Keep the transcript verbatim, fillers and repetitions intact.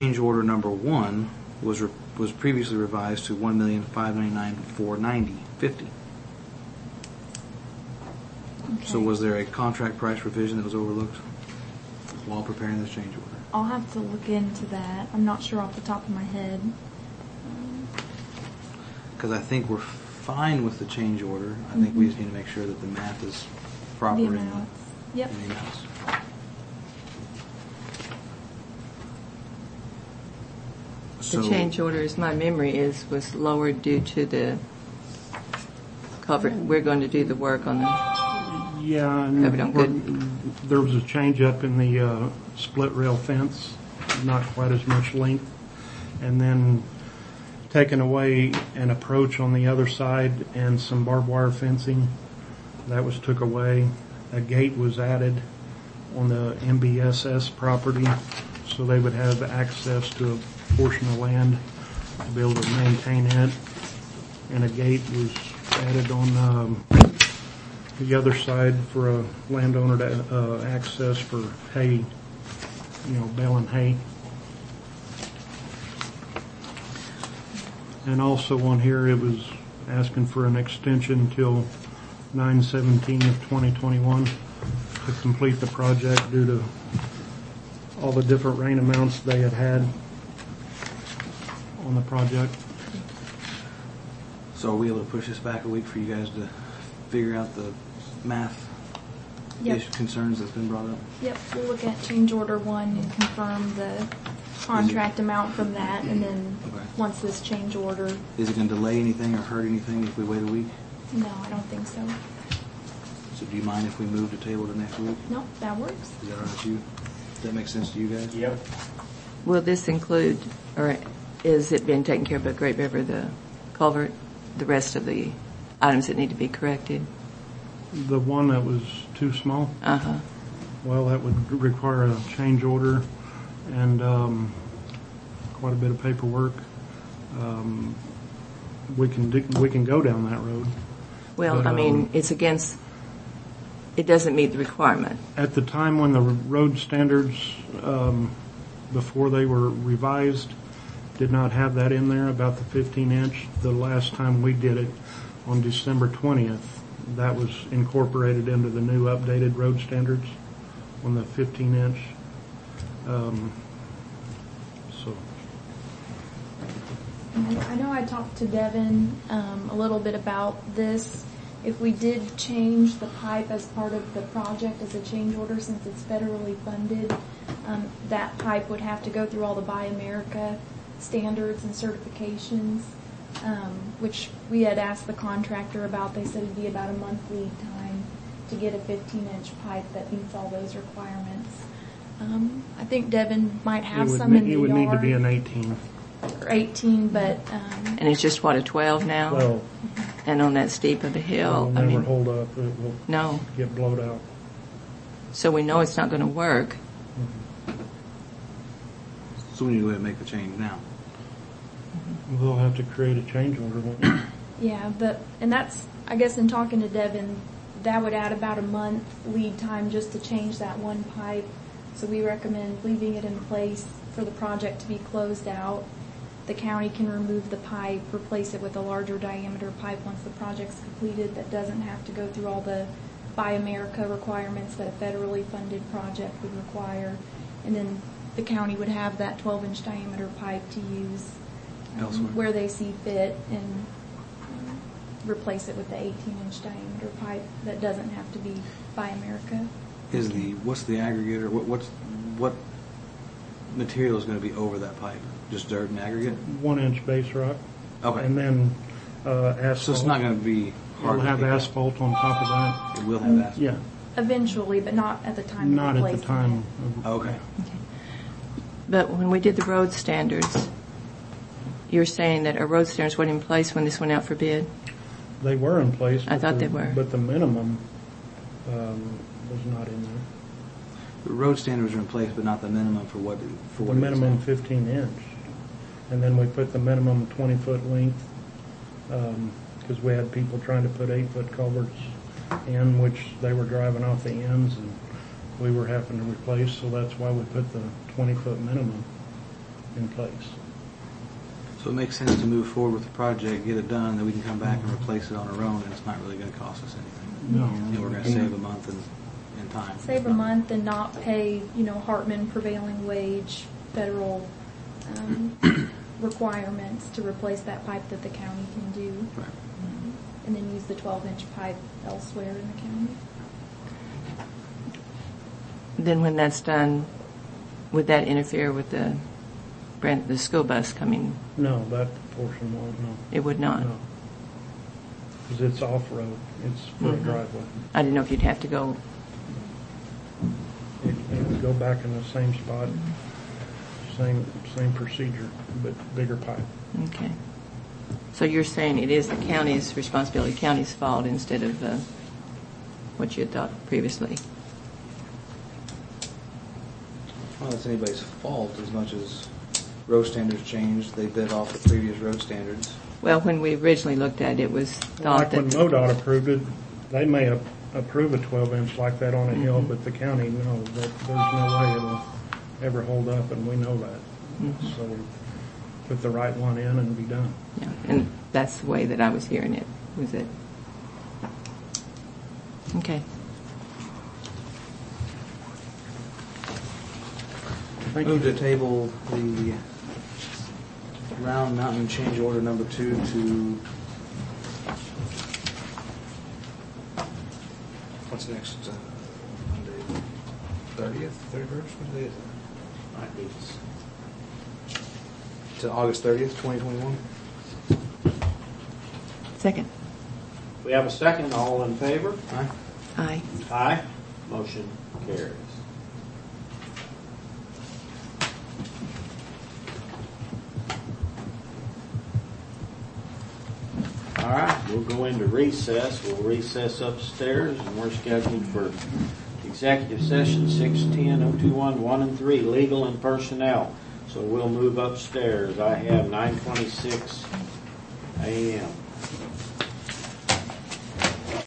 change order number one was re- was previously revised to one million five ninety nine four ninety fifty. Okay. So was there a contract price revision that was overlooked while preparing this change order? I'll have to look into that. I'm not sure off the top of my head. Because I think we're fine with the change order. I think Mm-hmm. we just need to make sure that the math is proper The in the, amounts. Yep. in the amounts. The change order, as my memory is, was lowered due to the cover. We're going to do the work on the. Yeah, and Hope you don't we're- there was a change up in the uh, split rail fence, not quite as much length, and then taking away an approach on the other side and some barbed wire fencing. That was took away. A gate was added on the M B S S property, so they would have access to a portion of land to be able to maintain it. And a gate was added on um, the other side for a landowner to uh, access for hay, you know, baling hay. And also on here, it was asking for an extension till nine seventeen of twenty twenty-one to complete the project due to all the different rain amounts they had had on the project. So are we able to push this back a week for you guys to figure out the math Yep. issue, concerns that's been brought up? Yep, we'll look at change order one and confirm the contract amount from that, and then Okay. once this change order, Is it going to delay anything or hurt anything if we wait a week? no, I don't think so. So do you mind if we move the table to next week? Nope, that works. Is that all right with you? Does that make sense to you guys? Yep. Will this include, or is it being taken care of by Great River, the culvert, the rest of the items that need to be corrected? The one that was too small, Uh-huh. well, that would require a change order and um, quite a bit of paperwork. Um, we can do, we can go down that road. Well, But, I mean, um, it's against, it doesn't meet the requirement. At the time when the road standards, um, before they were revised, did not have that in there about the fifteen inch. The last time we did it on December twentieth, that was incorporated into the new updated road standards on the fifteen inch. Um, so. I know I talked to Devin um, a little bit about this. If we did change the pipe as part of the project as a change order, since it's federally funded, um, that pipe would have to go through all the Buy America standards and certifications, um, which we had asked the contractor about. They said it'd be about a month lead time to get a fifteen inch pipe that meets all those requirements. Um, I think Devin might have It would some ne- in the It would yard. need to be an eighteen. Or eighteen, but um, And it's just, what, a twelve now? Well, And on that steep of a it hill? will I never mean, hold up. It will no. get blowed out. So we know it's not going to work. So we need to go ahead and make the change now. We'll have to create a change order, won't we? yeah, but and that's I guess in talking to Devin, that would add about a month lead time just to change that one pipe. So we recommend leaving it in place for the project to be closed out. The county can remove the pipe, replace it with a larger diameter pipe once the project's completed that doesn't have to go through all the Buy America requirements that a federally funded project would require. And then the county would have that twelve inch diameter pipe to use um, Elsewhere. where they see fit, and um, replace it with the eighteen inch diameter pipe that doesn't have to be Buy America. Is the what's the aggregate or what what's what material is going to be over that pipe? Just dirt and aggregate? One inch base rock. Okay. And then uh, asphalt. So it's not going to be hard. It'll to have pick up. asphalt on top of that. It will have asphalt. Yeah, Eventually, but not at the time not of at the replacing time. it. of- Okay. But when we did the road standards, you're saying that our road standards weren't in place when this went out for bid? They were in place. I but thought the- they were. But the minimum um, was not in there. The road standards are in place, but not the minimum for what for The what it is minimum now. fifteen inch. And then we put the minimum twenty foot length, because we had people trying to put eight foot culverts in, which they were driving off the ends and we were having to replace, so that's why we put the twenty foot minimum. in place. So it makes sense to move forward with the project, get it done, then we can come back and replace it on our own, and it's not really going to cost us anything. No. And we're going to save a month in, in time. Save a month and not pay, you know, Hartman prevailing wage, federal um, requirements to replace that pipe that the county can do. Right. And then use the twelve-inch pipe elsewhere in the county. Then when that's done, would that interfere with the brand, the school bus coming? No, that portion won't, no. It would not. No. Because it's off-road, it's for a Mhm. driveway. I didn't know if you'd have to go. It, it would go back in the same spot, same, same procedure, but bigger pipe. Okay. So you're saying it is the county's responsibility, county's fault instead of uh, what you had thought previously? Well, it's anybody's fault as much as road standards changed. They bid off the previous road standards. Well, when we originally looked at it, it was thought Like when that MoDOT approved it, they may have approved a twelve inch like that on a hill, Mm-hmm. but the county, no, that, there's no way it'll ever hold up, and we know that. Mhm. So put the right one in and be done. yeah, and that's the way that I was hearing it. Was it? Okay. Thank Move you. to table the Round Mountain change order number two to, what's next, uh, Monday, thirtieth, thirty-first, what day is it? Might be, to August thirtieth, twenty twenty-one. Second. We have a second. All in favor? Aye. Aye. Aye. Motion carries. All right, we'll go into recess. We'll recess upstairs, and we're scheduled for executive session six ten oh two one one and three, legal and personnel. So we'll move upstairs. I have nine twenty-six a.m.